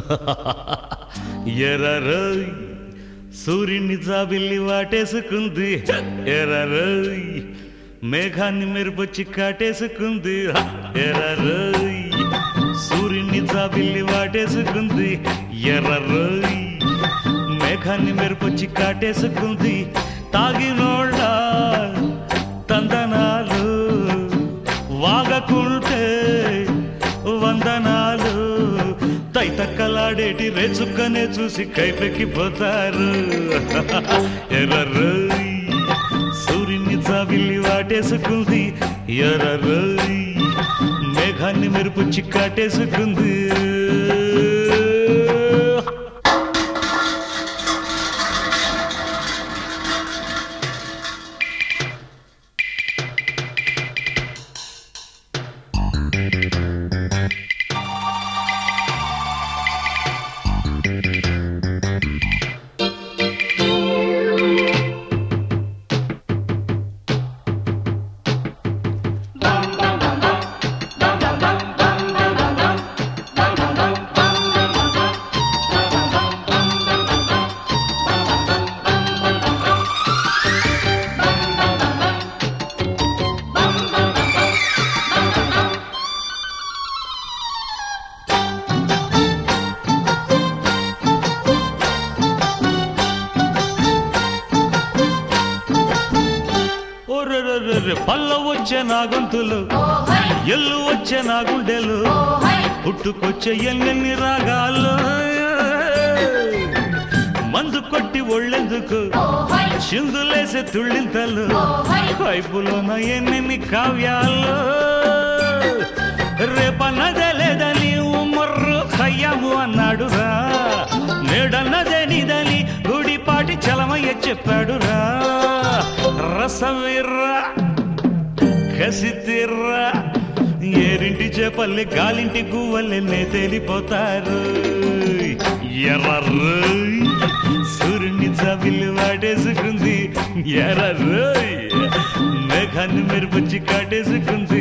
ఎర్రరోయ్ సూర్యుని జాబిల్లి వాటేసుకుంది, ఎర్రరోయ్ మేఘాన్ని మెరుపొచ్చి కాటేసుకుంది, ఎర్రరోయ్ సూర్యుని జాబిల్లి వాటేసుకుంది, ఎర్రరోయ్ మేఘాన్ని మెరుపొచ్చి కాటేసుకుంది. తాగినోళ్ళ తందనాలు వాగకుంటే వందనాలు, తైతక్కలాడేటి రేచుక్కనే చూసి కైపెక్కిపోతారు. ఎర్రరోయ్ సూర్యుని జాబిల్లి వాటేసుకుంది, ఎర్రరోయ్ మేఘాన్ని మెరుపుచ్చి కాటేసుకుంది. పల్ల వచ్చే నా గొంతులు, ఎల్లు వచ్చే నా గుండెలు, పుట్టుకొచ్చే ఎన్నెన్ని రాగాలు, మందు కొట్టి ఒళ్ళెందుకు చిందులేసే తుళ్ళింతలు, పైపులోన ఎన్నెన్ని కావ్యాలు. రేపన్నదే లేదని ఉమ్మర్రు ఖయ్యాము అన్నాడురా, నేడన్నదే నీదని గుడిపాటి చలమయ్య చెప్పాడురా. రసవిర్రా కసితిర్రా ఏరింటి చేపల్లి గాలింటి గువ్వల్లి నే తేలిపోతారు. ఎర్రరోయ్ సూర్యుని జాబిల్లి వాటేసుకుంది, ఎర్రరోయ్ మేఘాన్ని మెరుపుచ్చి కాటేసుకుంది.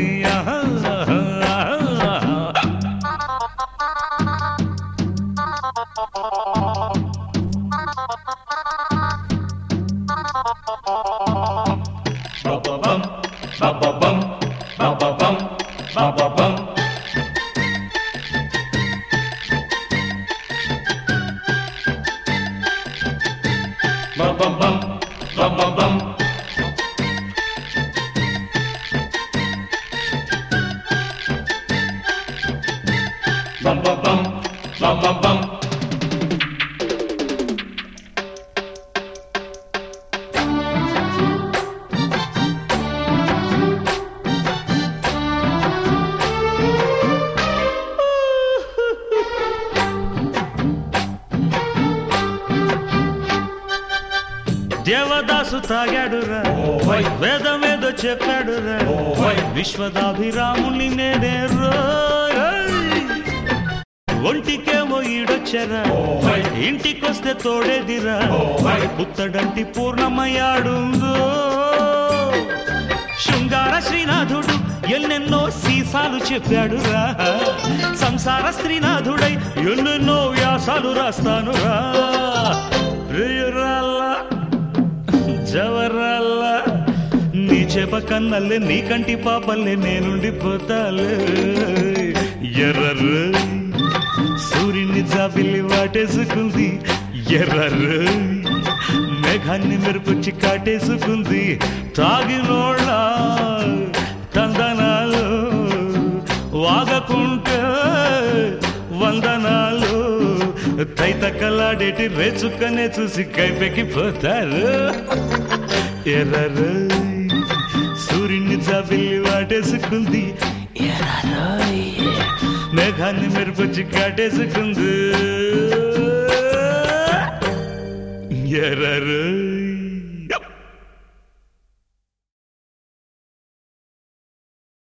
Ba-ba-bum, ba-ba-bum, ba-ba-bum. Ba-ba-bum, ba-ba-bum. Ba-ba-bum, ba-ba-bum. Devadasu తాగాడురా, వేదమేదో చెప్పాడురా, విశ్వదాభిరాముని నేనే ఒంటికేమో ఈడొచ్చరా, ఇంటికొస్తే తోడేదిరా, పుత్తడంటి పూర్ణమయ్యాడుందో. శృంగార శ్రీనాథుడు ఎన్నెన్నో సీసాలు చెప్పాడురా, సంసార స్త్రీనాథుడై ఎన్నెన్నో వ్యాసాలు రాస్తానురా. ప్రియురాల్లా జవరాల్లా నీ చేప కన్నల్లే నీ కంటి పాపల్లే నేనుండిపోతాలే. ఎర్రరోయ్ సూర్యుని జాబిల్లి వాటేసుకుంది, ఎర్రరోయ్ మేఘాన్ని మెరుపుచ్చి కాటేసుకుంది. తాగినోళ్ళ తందనాలు వాగకుంటే వందనాలు, తైతక్కలాడేటి రేచుక్కనే చూసి కైపెక్కిపోతారు. ఎర్రరోయ్ సూర్యుని జాబిల్లి వాటేసుకుంది, ఎర్రరోయ్ మేఘాన్ని మెరుపుచ్చి కాటేసుకుంది. ఎర్రరోయ్